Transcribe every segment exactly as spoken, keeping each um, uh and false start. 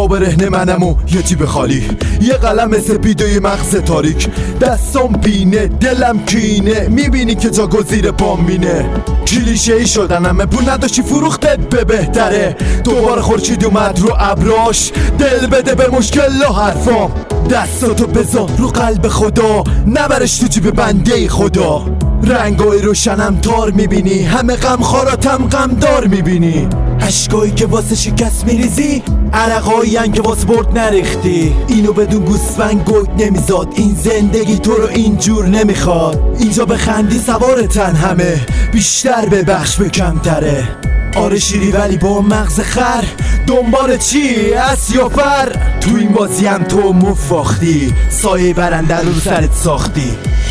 با برهنه منم و یه جیب خالی، یه قلم سپید و یه مغز تاریک، دستام بینه دلم کینه، میبینی که جا گزیر پامینه. کلیشه ای شدن همه پول نداشتی فروختت به بهتره، دوباره خورشید اومد رو ابراش، دل بده به مشکل و حرفام، دستاتو بذار رو قلب خدا، نبرش تو جیب بنده خدا. رنگای روشنم تار میبینی، همه غم خاراتم غم دار میبینی، عشقایی که واسه شکست میریزی، عرقایی که واسه برد نریختی. اینو بدون گوسفند گوگ نمیزاد، این زندگی تو رو اینجور نمیخواد. اینجا بخندی سوارتن همه، بیشتر ببخش به کمتره. آره شیری ولی با مغز خر، دنبال چی؟ اس یا فر؟ تو این بازی هم تو مفاختی، سایه برنده رو سرت ساختی.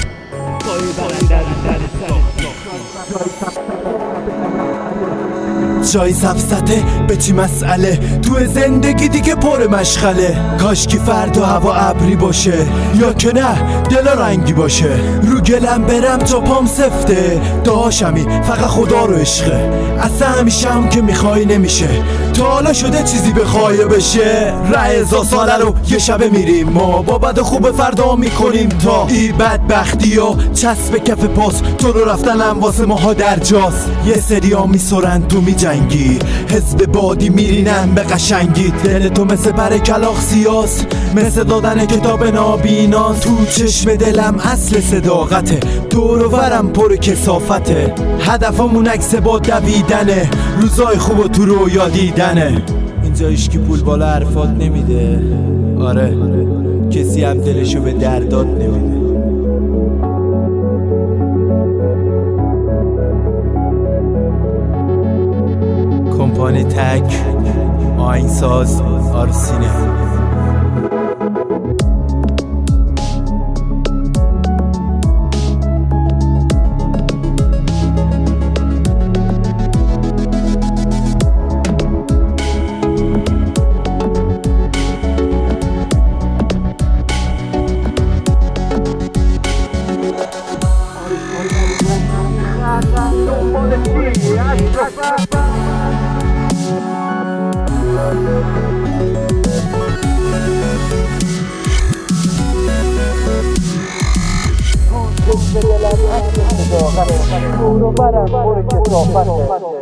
جای سفسته به چی مسئله، تو زندگی دیگه پر مشغله. کاش که فردا هوا ابری باشه، یا که نه دل رنگی باشه. رو گلم برم تا پام سفته، داشمی فقط خدا رو عشقه. اصلا همیشه هم که میخوای نمیشه، تا حالا شده چیزی بخوای بشه. رهزا ساله رو یه شبه میریم ما، با بد خوب فردا میکنیم تا ای بدبختی و چسب کف پاس. تو رو رفتنم واسه ماها در جاست، یه سری ها میسرن تو میجنگی، حزب بادی میرینن به قشنگی. دل تو مثل پر کلاغ سیاس، مثل دادن کتاب نابیناست. تو چشم دلم اصل صداقته، دور و برم پر کثافته. هدفمون عکس با دویدنه، روزای خوب تو رویا دیدنه. اینجا هیچکی پول بالا حرفات نمیده، آره کسی هم دلشو به دردات نمیده. کمپانی تک آهنگساز آرسینه. دورو برم پر کثافته.